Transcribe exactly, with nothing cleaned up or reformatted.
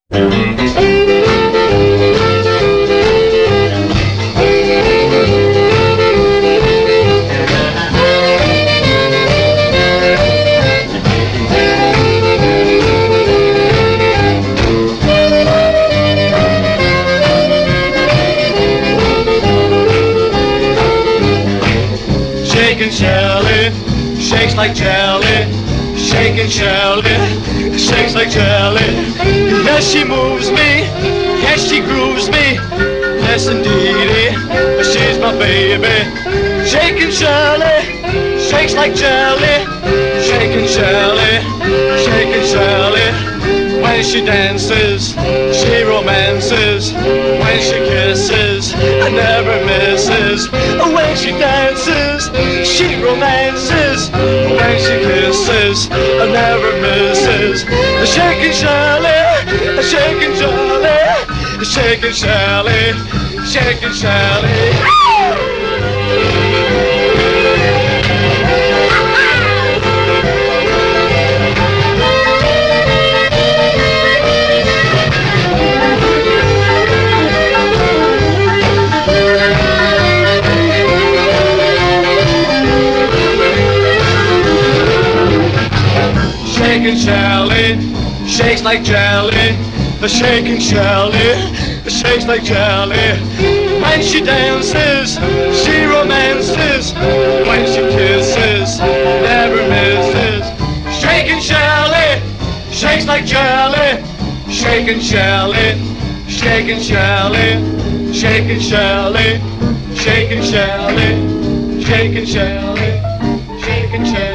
Shaking Shelley, shakes like jelly. Shaking Shelley, shakes like jelly. Yes, she moves me, yes, she grooves me. Yes, indeedy, she's my baby. Shaking Shelley, shakes like jelly. Shaking Shelley, shaking Shelley. When she dances, she romances. When she kisses, I never misses. When she dances, she romances. When she kisses, I never misses. Shaking Shelley, shaking Shelley, shaking Shelley, shaking Shelley. Shaking Shelley, shakes like jelly. The shaking Shelley, shakes like jelly. When she dances, she romances. When she kisses, never misses. Shaking Shelley, shakes like jelly. Shaking Shelley, shaking Shelley, shaking Shelley, shaking Shelley, shaking Shelley, shaking Shelley.